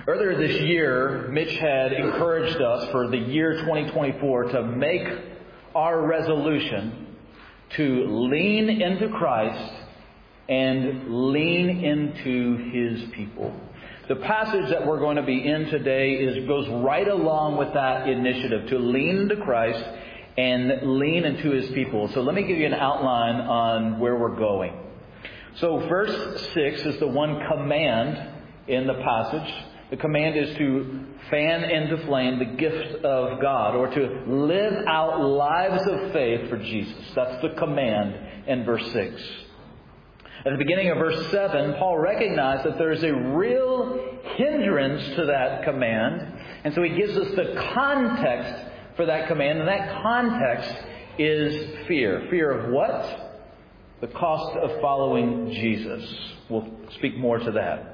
Earlier this year, Mitch had encouraged us for the year 2024 to make our resolution to lean into Christ and lean into His people. The passage that we're going to be in today goes right along with that initiative to lean into Christ and lean into His people. So let me give you an outline on where we're going. So verse 6 is the one command in the passage. The command is to fan into flame the gift of God, or to live out lives of faith for Jesus. That's the command in verse 6. At the beginning of verse 7, Paul recognized that there's a real hindrance to that command. And so he gives us the context for that command. And that context is fear. Fear of what? The cost of following Jesus. We'll speak more to that.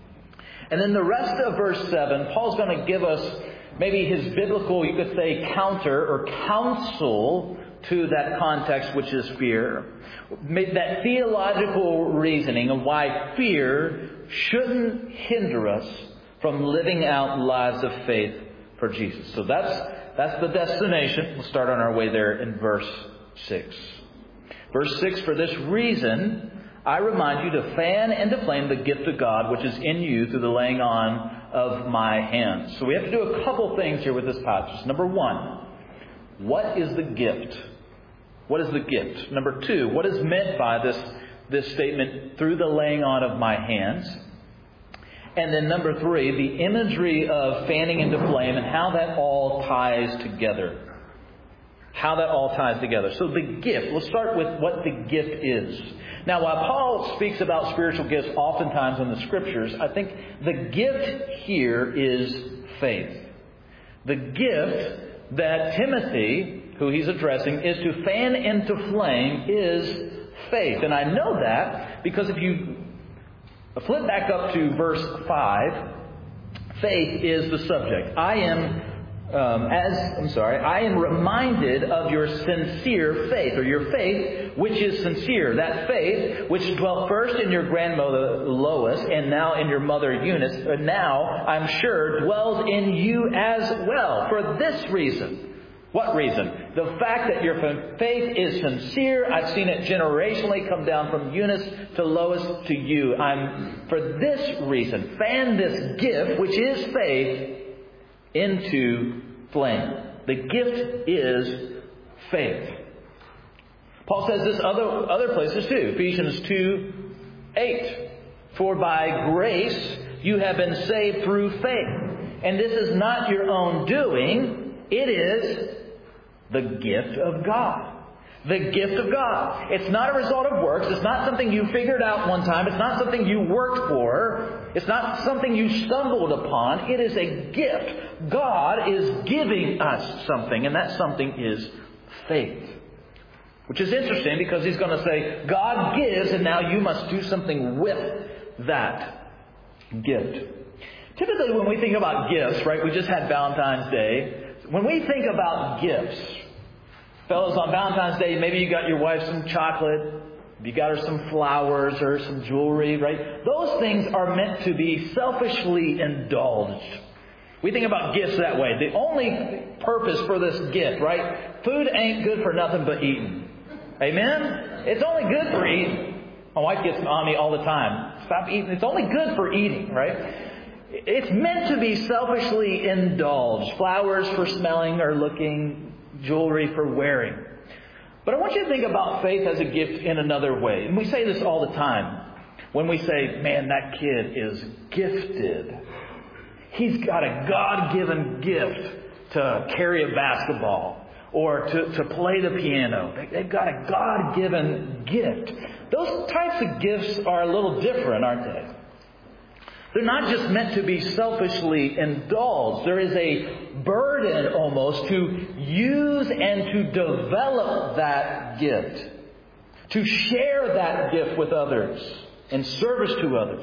And then the rest of verse 7, Paul's going to give us maybe his biblical, you could say, counter or counsel to that context, which is fear. That theological reasoning of why fear shouldn't hinder us from living out lives of faith for Jesus. So that's the destination. We'll start on our way there in verse 6. Verse 6, for this reason, I remind you to fan into flame the gift of God which is in you through the laying on of my hands. So we have to do a couple things here with this passage. Number one, what is the gift? What is the gift? Number two, what is meant by this statement, through the laying on of my hands? And then number three, the imagery of fanning into flame and how that all ties together. How that all ties together. So the gift, let's start with what the gift is. Now, while Paul speaks about spiritual gifts oftentimes in the Scriptures, I think the gift here is faith. The gift that Timothy, who he's addressing, is to fan into flame is faith. And I know that because if you flip back up to verse 5, faith is the subject. I am reminded of your sincere faith, or your faith which is sincere. That faith which dwelt first in your grandmother Lois and now in your mother Eunice, and now, I'm sure, dwells in you as well. For this reason. What reason? The fact that your faith is sincere. I've seen it generationally come down from Eunice to Lois to you. For this reason, fan this gift, which is faith, into flame. The gift is faith. Paul says this other places too. Ephesians 2:8. For by grace you have been saved through faith. And this is not your own doing. It is the gift of God. The gift of God. It's not a result of works. It's not something you figured out one time. It's not something you worked for. It's not something you stumbled upon. It is a gift. God is giving us something, and that something is faith. Which is interesting because he's going to say, God gives, and now you must do something with that gift. Typically when we think about gifts, right, we just had Valentine's Day. When we think about gifts, fellas, on Valentine's Day, maybe you got your wife some chocolate, you got her some flowers or some jewelry, right? Those things are meant to be selfishly indulged. We think about gifts that way. The only purpose for this gift, right? Food ain't good for nothing but eating. Amen? It's only good for eating. My wife gets on me all the time. Stop eating. It's only good for eating, right? It's meant to be selfishly indulged. Flowers for smelling or looking, jewelry for wearing. But I want you to think about faith as a gift in another way. And we say this all the time. When we say, man, that kid is gifted. He's got a God-given gift to carry a basketball or to play the piano. They've got a God-given gift. Those types of gifts are a little different, aren't they? They're not just meant to be selfishly indulged. There is a burden almost to use and to develop that gift. To share that gift with others in service to others.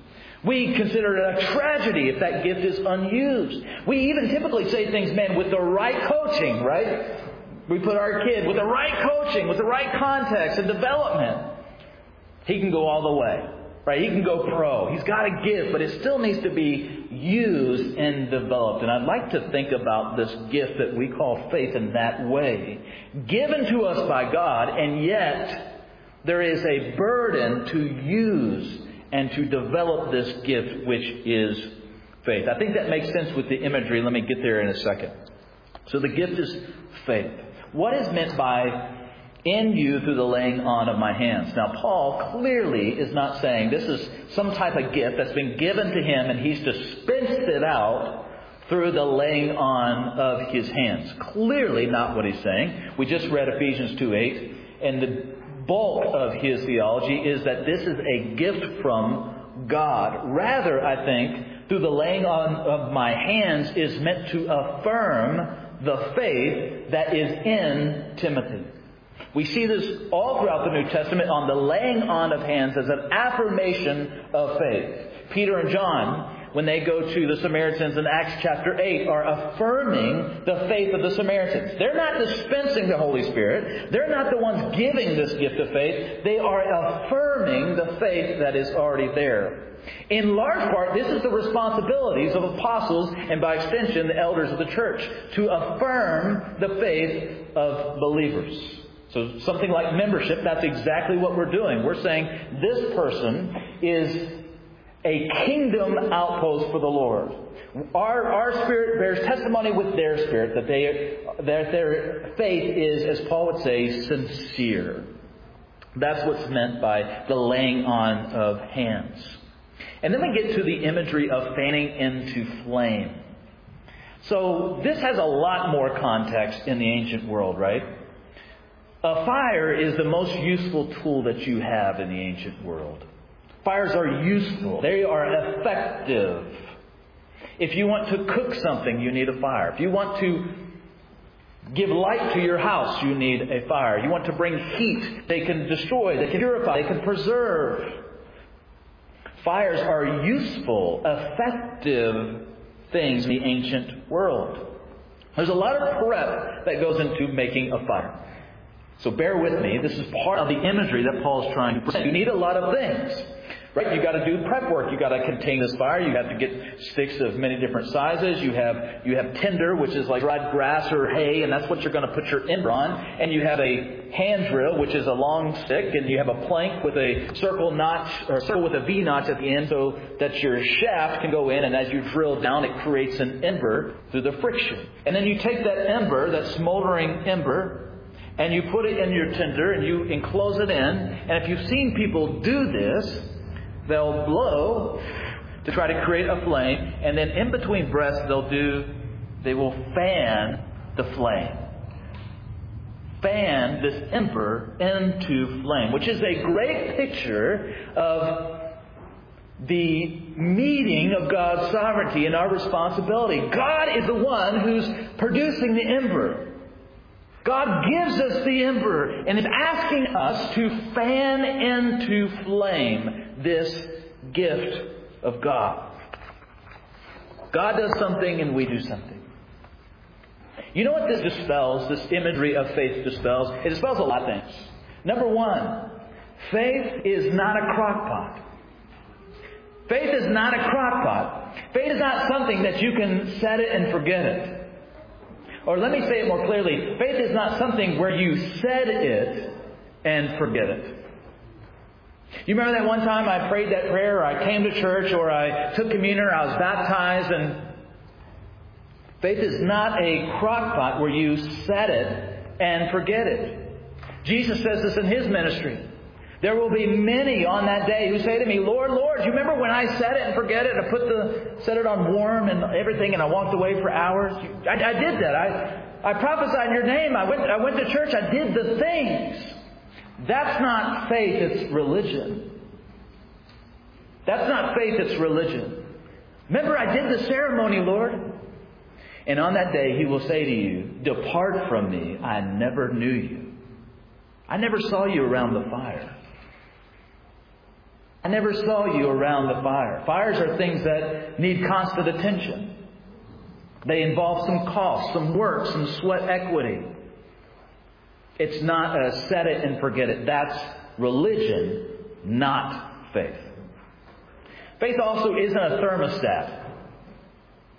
We consider it a tragedy if that gift is unused. We even typically say things, man, with the right coaching, right? We put our kid with the right coaching, with the right context and development. He can go all the way. Right? He can go pro. He's got a gift, but it still needs to be used and developed. And I'd like to think about this gift that we call faith in that way. Given to us by God, and yet there is a burden to use and to develop this gift, which is faith. I think that makes sense with the imagery. Let me get there in a second. So the gift is faith. What is meant by in you through the laying on of my hands? Now, Paul clearly is not saying this is some type of gift that's been given to him and he's dispensed it out through the laying on of his hands. Clearly not what he's saying. We just read Ephesians 2:8, and the bulk of his theology is that this is a gift from God. Rather, I think, through the laying on of my hands is meant to affirm the faith that is in Timothy. We see this all throughout the New Testament on the laying on of hands as an affirmation of faith. Peter and John, when they go to the Samaritans in Acts chapter 8, are affirming the faith of the Samaritans. They're not dispensing the Holy Spirit. They're not the ones giving this gift of faith. They are affirming the faith that is already there. In large part, this is the responsibilities of apostles and by extension the elders of the church, to affirm the faith of believers. So something like membership, that's exactly what we're doing. We're saying this person is a kingdom outpost for the Lord. Our spirit bears testimony with their spirit that their faith is, as Paul would say, sincere. That's what's meant by the laying on of hands. And then we get to the imagery of fanning into flame. So this has a lot more context in the ancient world, right? A fire is the most useful tool that you have in the ancient world. Fires are useful. They are effective. If you want to cook something, you need a fire. If you want to give light to your house, you need a fire. You want to bring heat. They can destroy, they can purify, they can preserve. Fires are useful, effective things in the ancient world. There's a lot of prep that goes into making a fire. So bear with me. This is part of the imagery that Paul is trying to present. You need a lot of things. Right? You got to do prep work. You got to contain this fire. You have to get sticks of many different sizes. You have tinder, which is like dried grass or hay, and that's what you're going to put your ember on. And you have a hand drill, which is a long stick, and you have a plank with a circle with a V notch at the end, so that your shaft can go in. And as you drill down, it creates an ember through the friction. And then you take that ember, that smoldering ember, and you put it in your tinder and you enclose it in. And if you've seen people do this, they'll blow to try to create a flame, and then in between breaths they will fan the flame. Fan this ember into flame, which is a great picture of the meeting of God's sovereignty and our responsibility. God is the one who's producing the ember. God gives us the ember and is asking us to fan into flame this gift of God. God does something and we do something. You know what this dispels, this imagery of faith dispels? It dispels a lot of things. Number one, faith is not a crock pot. Faith is not a crock pot. Faith is not something that you can set it and forget it. Or let me say it more clearly. Faith is not something where you said it and forget it. You remember that one time I prayed that prayer, or I came to church, or I took communion, or I was baptized, and faith is not a crock pot where you set it and forget it. Jesus says this in His ministry. There will be many on that day who say to me, Lord, Lord, do you remember when I set it and forget it? I set it on warm and everything, and I walked away for hours. I did that. I prophesied in your name. I went to church. I did the things. That's not faith. It's religion. That's not faith. It's religion. Remember, I did the ceremony, Lord. And on that day, He will say to you, depart from me. I never knew you. I never saw you around the fire. I never saw you around the fire. Fires are things that need constant attention. They involve some cost, some work, some sweat equity. It's not a set it and forget it. That's religion, not faith. Faith also isn't a thermostat.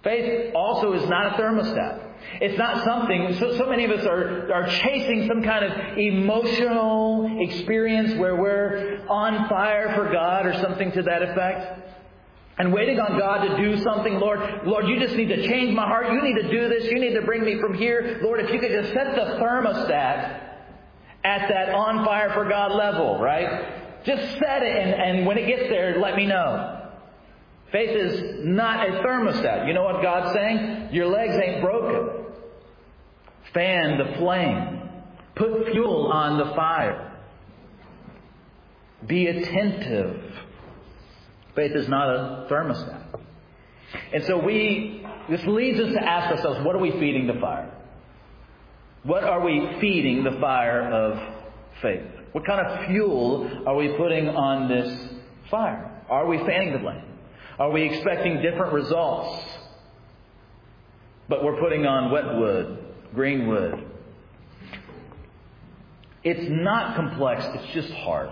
Faith also is not a thermostat. It's not something, so many of us are chasing some kind of emotional experience where we're on fire for God or something to that effect. And waiting on God to do something. Lord, you just need to change my heart. You need to do this. You need to bring me from here. Lord, if you could just set the thermostat at that on fire for God level, right? Just set it, and when it gets there, let me know. Faith is not a thermostat. You know what God's saying? Your legs ain't broken. Fan the flame. Put fuel on the fire. Be attentive. Faith is not a thermostat. And so this leads us to ask ourselves, what are we feeding the fire? What are we feeding the fire of faith? What kind of fuel are we putting on this fire? Are we fanning the flame? Are we expecting different results? But we're putting on wet wood, green wood. It's not complex, it's just hard.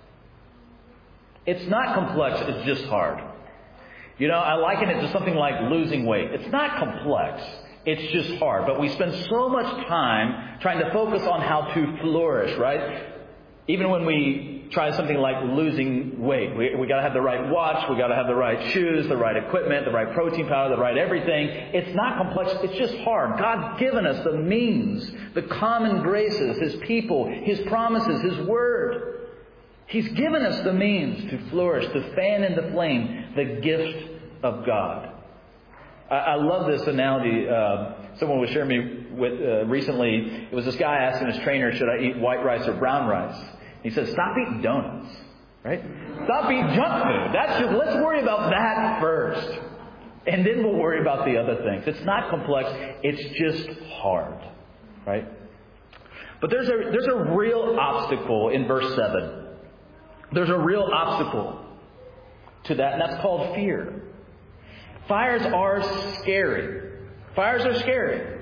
It's not complex, it's just hard. You know, I liken it to something like losing weight. It's not complex, it's just hard. But we spend so much time trying to focus on how to flourish, right? Even when we try something like losing weight, we got to have the right watch, we got to have the right shoes, the right equipment, the right protein powder, the right everything. It's not complex, it's just hard. God's given us the means, the common graces, His people, His promises, His Word. He's given us the means to flourish, to fan in the flame, the gift of God. I love this analogy. Someone was sharing me with recently. It was this guy asking his trainer, should I eat white rice or brown rice? He says, stop eating donuts, right? Stop eating junk food. Let's worry about that first. And then we'll worry about the other things. It's not complex. It's just hard, right? But there's a real obstacle in verse 7. There's a real obstacle to that, and that's called fear. Fires are scary. Fires are scary.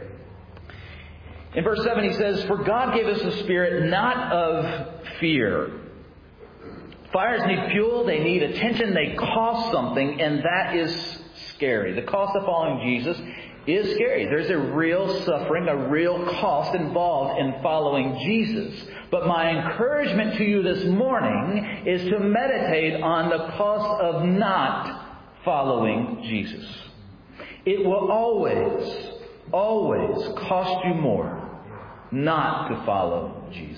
In verse 7 he says, for God gave us a spirit not of fear. Fires need fuel, they need attention, they cost something, and that is scary. The cost of following Jesus is scary. There's a real suffering, a real cost involved in following Jesus. But my encouragement to you this morning is to meditate on the cost of not following Jesus. It will always, always cost you more not to follow Jesus.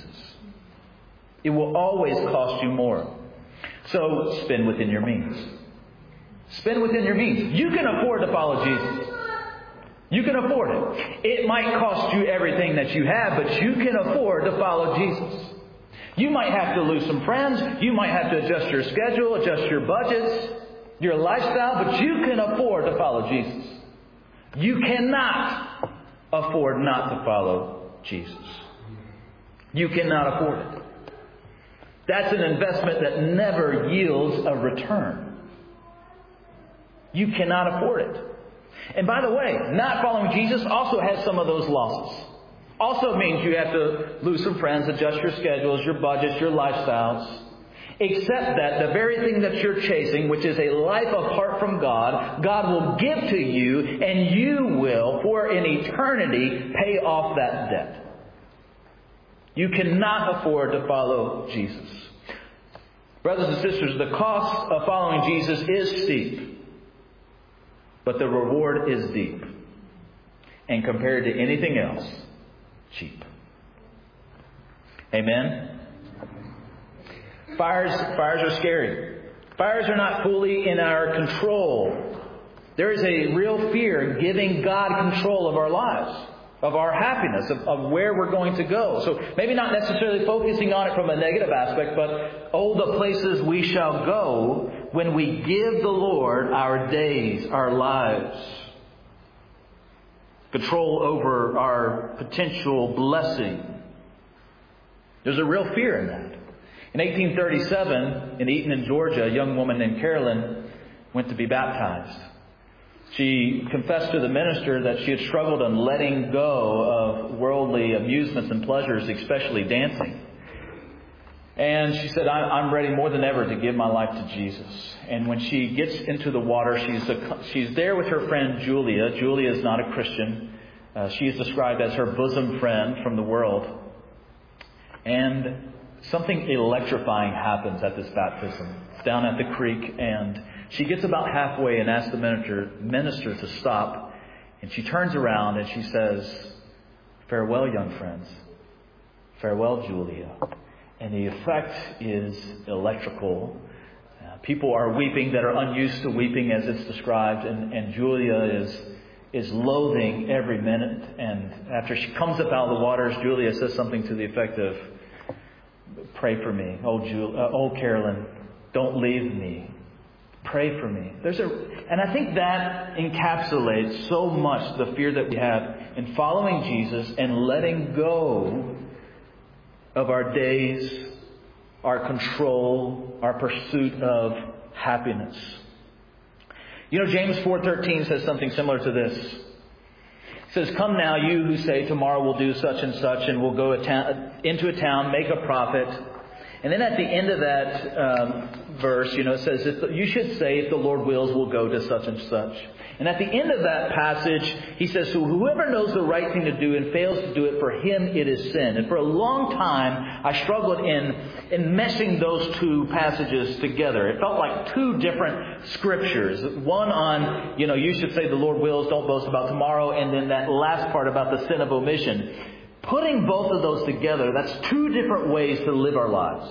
It will always cost you more. So spend within your means. Spend within your means. You can afford to follow Jesus. You can afford it. It might cost you everything that you have, but you can afford to follow Jesus. You might have to lose some friends. You might have to adjust your schedule, adjust your budgets, your lifestyle, but you can afford to follow Jesus. You cannot afford not to follow Jesus. You cannot afford it. That's an investment that never yields a return. You cannot afford it. And by the way, not following Jesus also has some of those losses. Also means you have to lose some friends, adjust your schedules, your budgets, your lifestyles. Except that the very thing that you're chasing, which is a life apart from God, God will give to you, and you will, for an eternity, pay off that debt. You cannot afford to follow Jesus. Brothers and sisters, the cost of following Jesus is steep. But the reward is deep. And compared to anything else, cheap. Amen? Fires are scary. Fires are not fully in our control. There is a real fear in giving God control of our lives, of our happiness, of where we're going to go. So maybe not necessarily focusing on it from a negative aspect, but the places we shall go when we give the Lord our days, our lives, control over our potential blessing. There's a real fear in that. In 1837, in Eaton, Georgia, a young woman named Carolyn went to be baptized. She confessed to the minister that she had struggled on letting go of worldly amusements and pleasures, especially dancing. And she said, I'm ready more than ever to give my life to Jesus. And when she gets into the water, she's there with her friend Julia. Julia is not a Christian. She is described as her bosom friend from the world. And something electrifying happens at this baptism. It's down at the creek, and she gets about halfway and asks the minister to stop. And she turns around and she says, "Farewell, young friends. Farewell, Julia." And the effect is electrical. People are weeping that are unused to weeping, as it's described, and Julia is loathing every minute. And after she comes up out of the waters, Julia says something to the effect of, "Pray for me. Oh, Carolyn, don't leave me. Pray for me." And I think that encapsulates so much the fear that we have in following Jesus and letting go of our days, our control, our pursuit of happiness. You know, James 4:13 says something similar to this. It says, "Come now, you who say tomorrow we'll do such and such, and we'll go into a town, make a profit." And then at the end of that verse, it says, you should say, "If the Lord wills, we'll go to such and such." And at the end of that passage, he says, "So whoever knows the right thing to do and fails to do it, for him it is sin." And for a long time, I struggled in meshing those two passages together. It felt like two different scriptures. One on, you should say the Lord wills, don't boast about tomorrow. And then that last part about the sin of omission. Putting both of those together, that's two different ways to live our lives.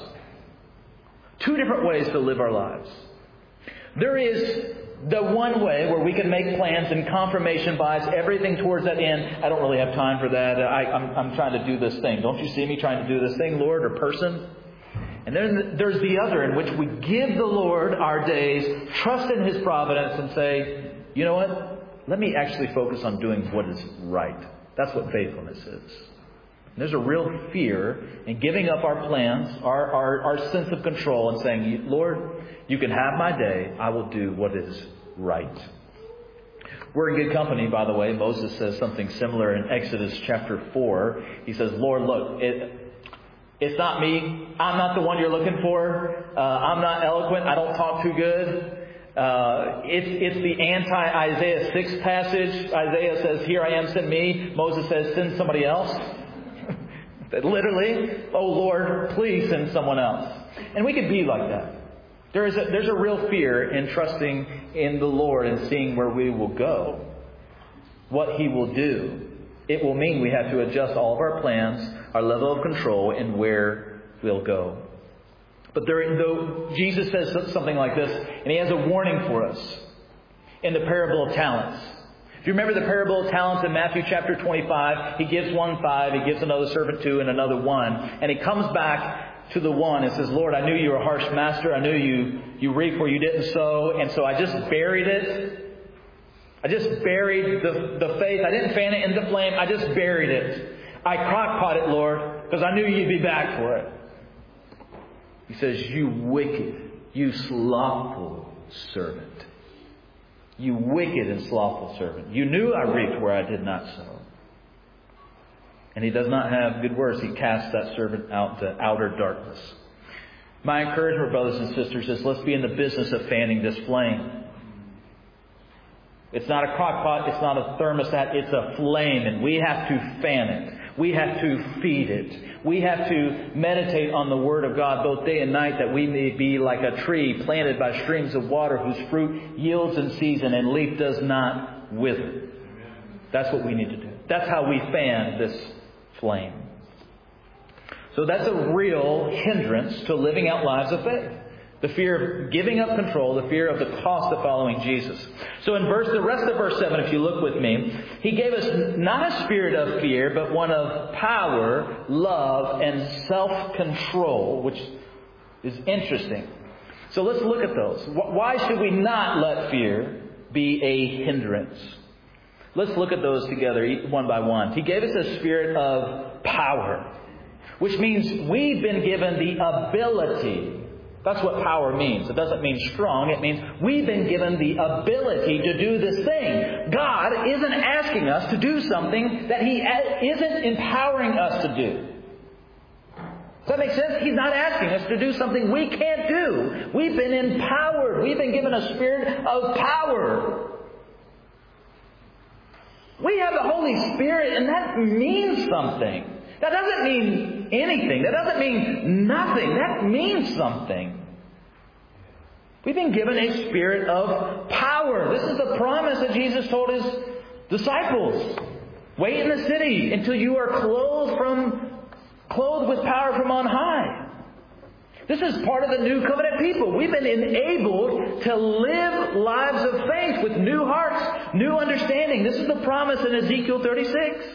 Two different ways to live our lives. There is the one way where we can make plans and confirmation bias everything towards that end. I don't really have time for that. I'm trying to do this thing. Don't you see me trying to do this thing, Lord, or person? And then there's the other in which we give the Lord our days, trust in His providence, and say, "You know what? Let me actually focus on doing what is right." That's what faithfulness is. And there's a real fear in giving up our plans, our sense of control, and saying, "Lord, you can have my day. I will do what is right." We're in good company, by the way. Moses says something similar in Exodus chapter 4. He says, "Lord, look, it's not me. I'm not the one you're looking for. I'm not eloquent. I don't talk too good. It's the anti-Isaiah 6 passage. Isaiah says, 'Here I am, send me.' Moses says, 'Send somebody else.'" Literally, "Oh Lord, please send someone else." And we could be like that. There's a real fear in trusting in the Lord and seeing where we will go, what He will do. It will mean we have to adjust all of our plans, our level of control, and where we'll go. But though Jesus says something like this, and He has a warning for us in the parable of talents. If you remember the parable of talents in Matthew chapter 25, He gives one 5, He gives another servant 2, and another 1. And He comes back to the one and says, "Lord, I knew you were a harsh master. I knew you reap where you didn't sow. And so I just buried it. I just buried the faith. I didn't fan it in the flame. I just buried it. I crock-pot it, Lord, because I knew you'd be back for it." He says, "You wicked, you slothful servant. You wicked and slothful servant. You knew I reaped where I did not sow." And He does not have good words. He casts that servant out to outer darkness. My encouragement, brothers and sisters, is let's be in the business of fanning this flame. It's not a crock pot. It's not a thermostat. It's a flame, and we have to fan it. We have to feed it. We have to meditate on the Word of God both day and night, that we may be like a tree planted by streams of water, whose fruit yields in season and leaf does not wither. That's what we need to do. That's how we fan this flame. So that's a real hindrance to living out lives of faith. The fear of giving up control, the fear of the cost of following Jesus. So in the rest of verse 7, if you look with me, He gave us not a spirit of fear, but one of power, love, and self-control, which is interesting. So let's look at those. Why should we not let fear be a hindrance? Let's look at those together one by one. He gave us a spirit of power, which means we've been given the ability. That's what power means. It doesn't mean strong. It means we've been given the ability to do this thing. God isn't asking us to do something that He isn't empowering us to do. Does Does that make sense? He's not asking us to do something we can't do. We've been empowered. We've been given a spirit of power. We have the Holy Spirit, and that means something. That doesn't mean anything. That doesn't mean nothing. That means something. We've been given a spirit of power. This is the promise that Jesus told His disciples. Wait in the city until you are clothed with power from on high. This is part of the new covenant people. We've been enabled to live lives of faith with new hearts, new understanding. This is the promise in Ezekiel 36.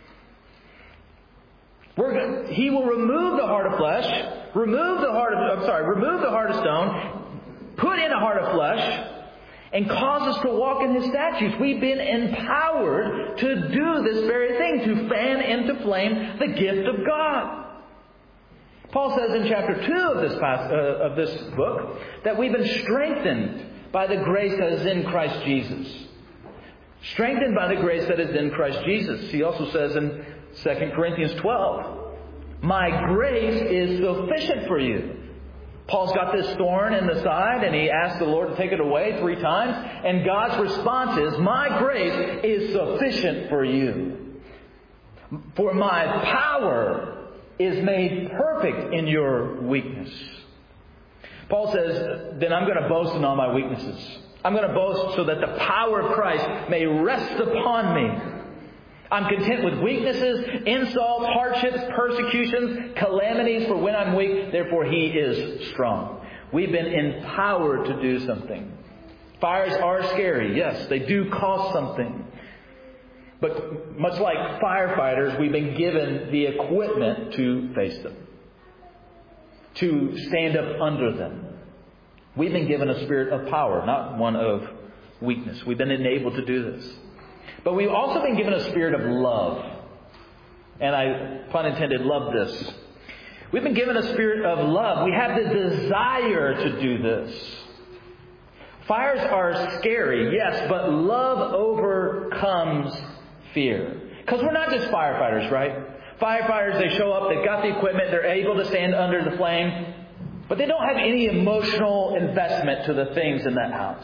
He will remove the heart of flesh, remove the heart of stone, put in a heart of flesh, and cause us to walk in His statutes. We've been empowered to do this very thing, to fan into flame the gift of God. Paul says in chapter 2 of this book that we've been strengthened by the grace that is in Christ Jesus. Strengthened by the grace that is in Christ Jesus. He also says in 2 Corinthians 12, my grace is sufficient for you. Paul's got this thorn in the side, and he asks the Lord to take it away 3 times. And God's response is, my grace is sufficient for you. For my power is made perfect in your weakness. Paul says, then I'm going to boast in all my weaknesses. I'm going to boast so that the power of Christ may rest upon me. I'm content with weaknesses, insults, hardships, persecutions, calamities, for when I'm weak, therefore He is strong. We've been empowered to do something. Fires are scary. Yes, they do cost something. But much like firefighters, we've been given the equipment to face them. To stand up under them. We've been given a spirit of power, not one of weakness. We've been enabled to do this. But we've also been given a spirit of love. And I, pun intended, love this. We've been given a spirit of love. We have the desire to do this. Fires are scary, yes, but love overcomes fear. Because we're not just firefighters, right? Firefighters, they show up, they've got the equipment, they're able to stand under the flame, but they don't have any emotional investment to the things in that house.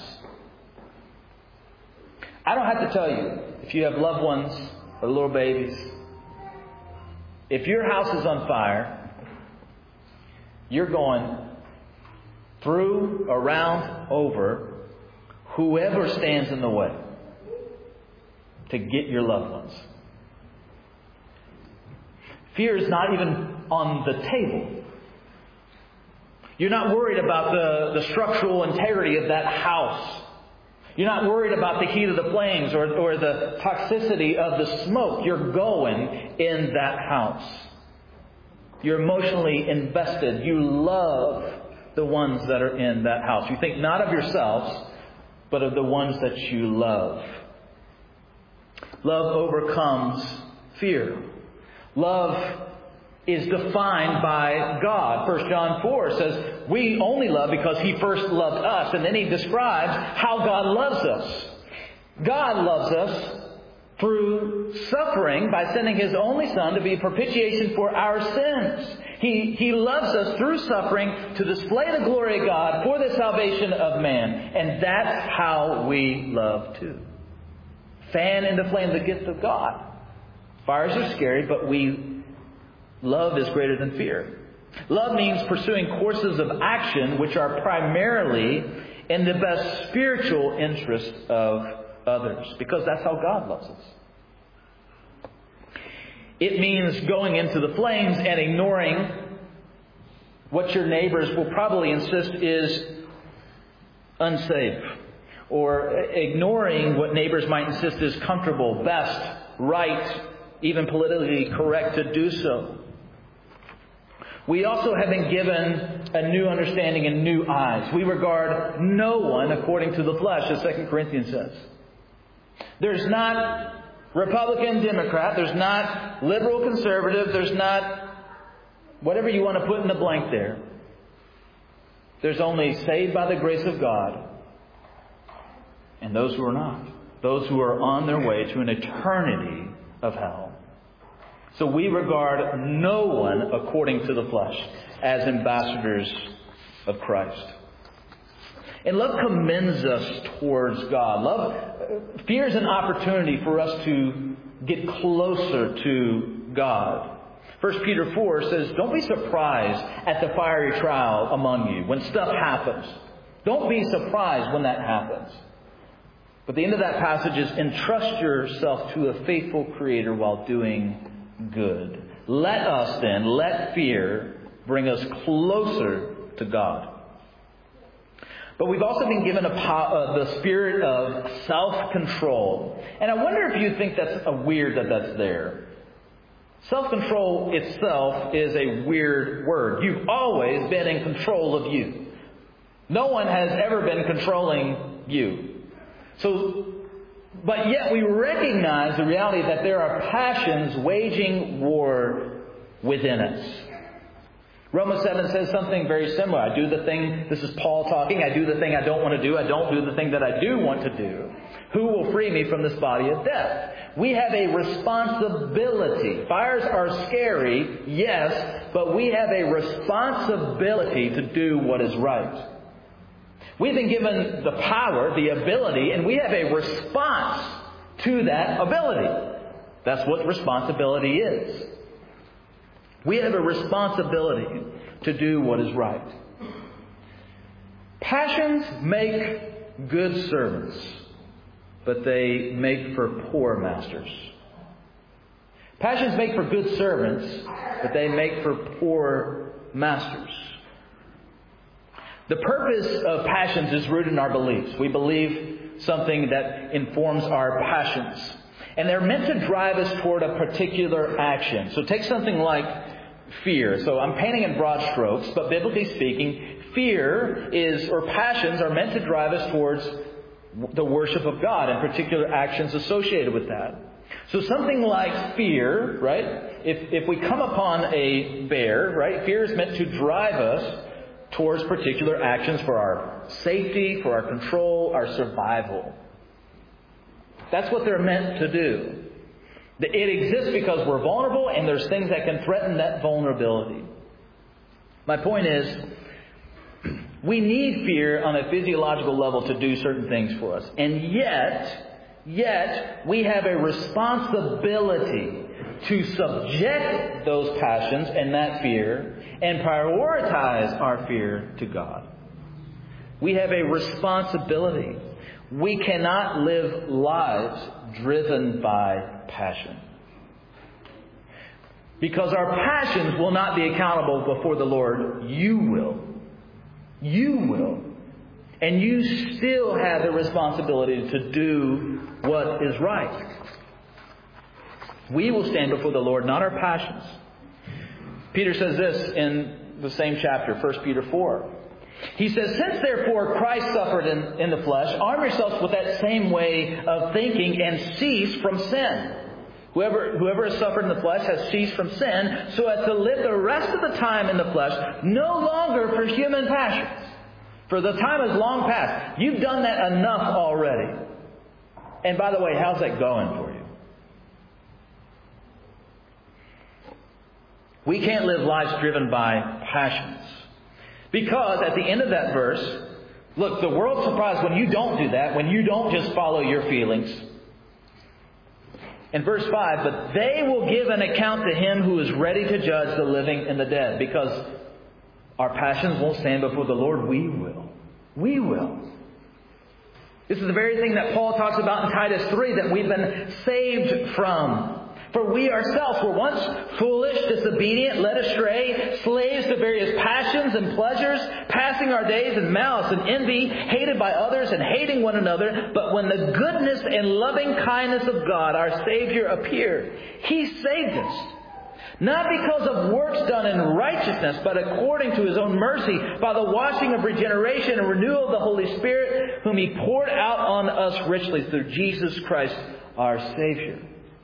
I don't have to tell you, if you have loved ones or little babies, if your house is on fire, you're going through, around, over whoever stands in the way to get your loved ones. Fear is not even on the table. You're not worried about the structural integrity of that house. You're not worried about the heat of the flames or the toxicity of the smoke. You're going in that house. You're emotionally invested. You love the ones that are in that house. You think not of yourselves, but of the ones that you love. Love overcomes fear. Love is defined by God. 1 John 4 says, we only love because He first loved us. And then he describes how God loves us. God loves us through suffering by sending His only Son to be a propitiation for our sins. He loves us through suffering to display the glory of God for the salvation of man. And that's how we love too. Fan into flame the gift of God. Fires are scary, but love is greater than fear. Love means pursuing courses of action which are primarily in the best spiritual interest of others. Because that's how God loves us. It means going into the flames and ignoring what your neighbors will probably insist is unsafe. Or ignoring what neighbors might insist is comfortable, best, right, even politically correct to do so. We also have been given a new understanding and new eyes. We regard no one according to the flesh, as 2 Corinthians says. There's not Republican, Democrat. There's not liberal, conservative. There's not whatever you want to put in the blank there. There's only saved by the grace of God and those who are not. Those who are on their way to an eternity of hell. So we regard no one according to the flesh as ambassadors of Christ. And love commends us towards God. Fear is an opportunity for us to get closer to God. 1 Peter 4 says, don't be surprised at the fiery trial among you when stuff happens. Don't be surprised when that happens. But the end of that passage is, entrust yourself to a faithful Creator while doing good. Let fear bring us closer to God. But we've also been given the spirit of self-control. And I wonder if you think that's weird that that's there. Self-control itself is a weird word. You've always been in control of you. No one has ever been controlling you. But yet we recognize the reality that there are passions waging war within us. Romans 7 says something very similar. I do the thing, this is Paul talking, I do the thing I don't want to do. I don't do the thing that I do want to do. Who will free me from this body of death? We have a responsibility. Fires are scary, yes, but we have a responsibility to do what is right. We've been given the power, the ability, and we have a response to that ability. That's what responsibility is. We have a responsibility to do what is right. Passions make good servants, but they make for poor masters. Passions make for good servants, but they make for poor masters. The purpose of passions is rooted in our beliefs. We believe something that informs our passions. And they're meant to drive us toward a particular action. So take something like fear. So I'm painting in broad strokes, but biblically speaking, passions are meant to drive us towards the worship of God and particular actions associated with that. So something like fear, right? If we come upon a bear, right? Fear is meant to drive us towards particular actions for our safety, for our control, our survival. That's what they're meant to do. It exists because we're vulnerable and there's things that can threaten that vulnerability. My point is, we need fear on a physiological level to do certain things for us. And yet, we have a responsibility to subject those passions and that fear and prioritize our fear to God. We have a responsibility. We cannot live lives driven by passion. Because our passions will not be accountable before the Lord. You will. You will. And you still have the responsibility to do what is right. We will stand before the Lord, not our passions. Peter says this in the same chapter, 1 Peter 4. He says, since therefore Christ suffered in the flesh, arm yourselves with that same way of thinking and cease from sin. Whoever has suffered in the flesh has ceased from sin, so as to live the rest of the time in the flesh, no longer for human passions. For the time is long past. You've done that enough already. And by the way, how's that going for you? We can't live lives driven by passions. Because at the end of that verse, look, the world's surprised when you don't do that, when you don't just follow your feelings. In verse 5, but they will give an account to Him who is ready to judge the living and the dead. Because our passions won't stand before the Lord. We will. We will. This is the very thing that Paul talks about in Titus 3 that we've been saved from. For we ourselves were once foolish, disobedient, led astray, slaves to various passions and pleasures, passing our days in malice and envy, hated by others and hating one another. But when the goodness and loving kindness of God, our Savior, appeared, He saved us. Not because of works done in righteousness, but according to His own mercy, by the washing of regeneration and renewal of the Holy Spirit, whom He poured out on us richly through Jesus Christ, our Savior.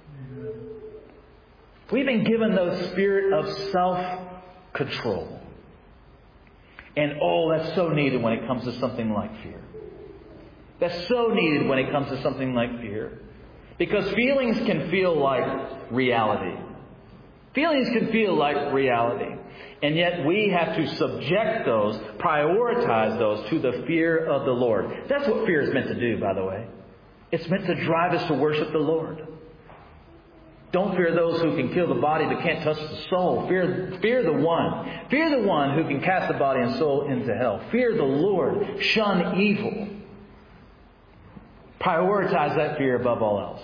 We've been given the spirit of self-control. And that's so needed when it comes to something like fear. That's so needed when it comes to something like fear. Because feelings can feel like reality. Feelings can feel like reality. And yet we have to subject those, prioritize those to the fear of the Lord. That's what fear is meant to do, by the way. It's meant to drive us to worship the Lord. Don't fear those who can kill the body but can't touch the soul. Fear the one. Fear the one who can cast the body and soul into hell. Fear the Lord. Shun evil. Prioritize that fear above all else.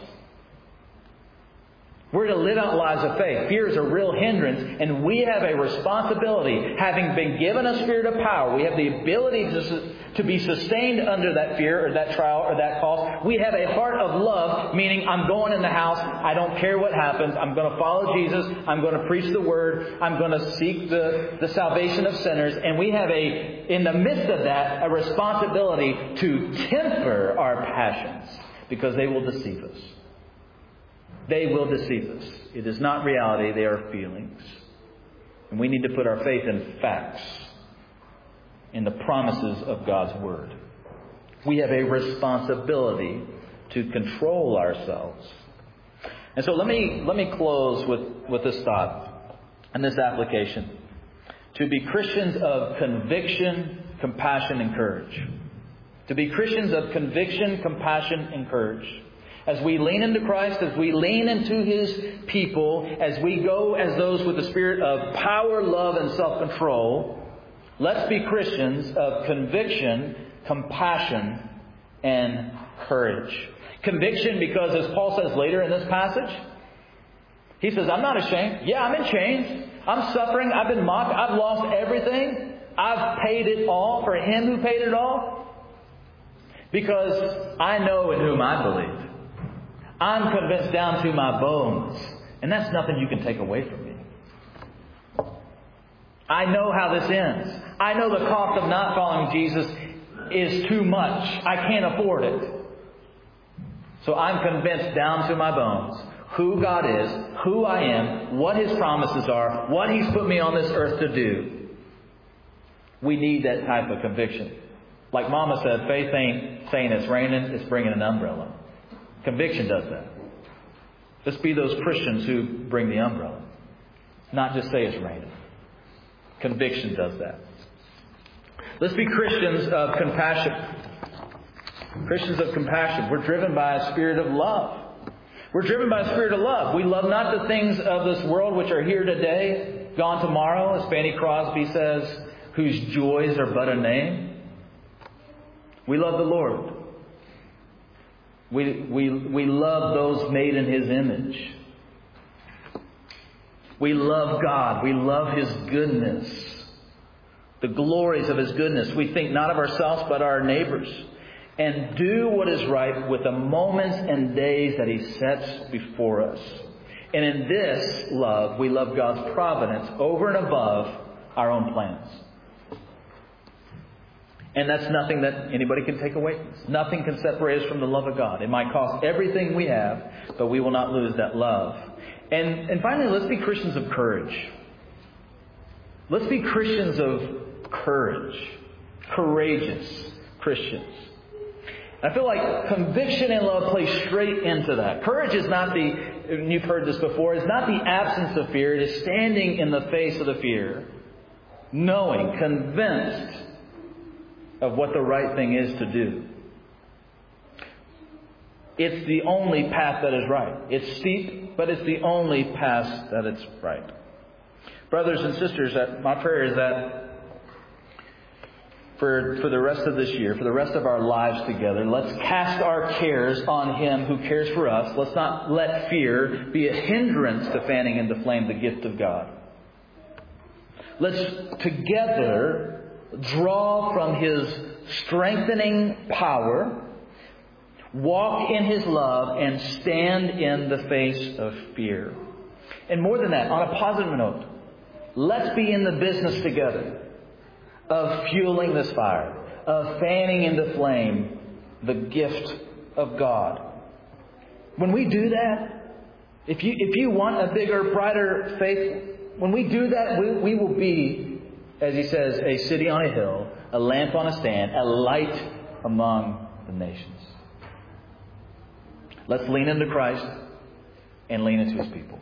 We're to live out lives of faith. Fear is a real hindrance, and we have a responsibility. Having been given a spirit of power, we have the ability to be sustained under that fear or that trial or that cost. We have a heart of love, meaning I'm going in the house. I don't care what happens. I'm going to follow Jesus. I'm going to preach the Word. I'm going to seek the salvation of sinners. And we have in the midst of that, a responsibility to temper our passions, because they will deceive us. They will deceive us. It is not reality. They are feelings. And we need to put our faith in facts, in the promises of God's Word. We have a responsibility to control ourselves. And so let me close with this thought and this application. To be Christians of conviction, compassion, and courage. To be Christians of conviction, compassion, and courage. As we lean into Christ, as we lean into His people, as we go as those with the spirit of power, love, and self-control, let's be Christians of conviction, compassion, and courage. Conviction because, as Paul says later in this passage, he says, I'm not ashamed. Yeah, I'm in chains. I'm suffering. I've been mocked. I've lost everything. I've paid it all for Him who paid it all. Because I know in whom I believe. I'm convinced down to my bones. And that's nothing you can take away from me. I know how this ends. I know the cost of not following Jesus is too much. I can't afford it. So I'm convinced down to my bones who God is, who I am, what His promises are, what He's put me on this earth to do. We need that type of conviction. Like Mama said, faith ain't saying it's raining, it's bringing an umbrella. Conviction does that. Let's be those Christians who bring the umbrella. Not just say it's raining. Conviction does that. Let's be Christians of compassion. Christians of compassion. We're driven by a spirit of love. We're driven by a spirit of love. We love not the things of this world which are here today, gone tomorrow, as Fanny Crosby says, whose joys are but a name. We love the Lord. We love those made in His image. We love God. We love His goodness. The glories of His goodness. We think not of ourselves but our neighbors. And do what is right with the moments and days that He sets before us. And in this love, we love God's providence over and above our own plans. And that's nothing that anybody can take away from us. Nothing can separate us from the love of God. It might cost everything we have, but we will not lose that love. And finally, let's be Christians of courage. Let's be Christians of courage. Courageous Christians. I feel like conviction and love play straight into that. Courage is not and you've heard this before, it's not the absence of fear. It is standing in the face of the fear. Knowing, convinced of what the right thing is to do. It's the only path that is right. It's steep, but it's the only path that is right. Brothers and sisters, my prayer is that for the rest of this year, for the rest of our lives together, let's cast our cares on Him who cares for us. Let's not let fear be a hindrance to fanning into flame the gift of God. Let's together draw from His strengthening power, walk in His love, and stand in the face of fear. And more than that, on a positive note, let's be in the business together of fueling this fire, of fanning into flame the gift of God. When we do that, if you want a bigger, brighter faith, when we do that, we will be, as he says, a city on a hill, a lamp on a stand, a light among the nations. Let's lean into Christ and lean into His people.